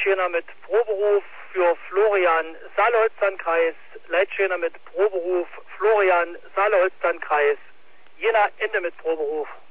Leitschäner mit Proberuf für Florian Saale-Holstein-Kreis. Leitschäner mit Proberuf Florian Saale-Holstein-Kreis. Jena Ende mit Proberuf.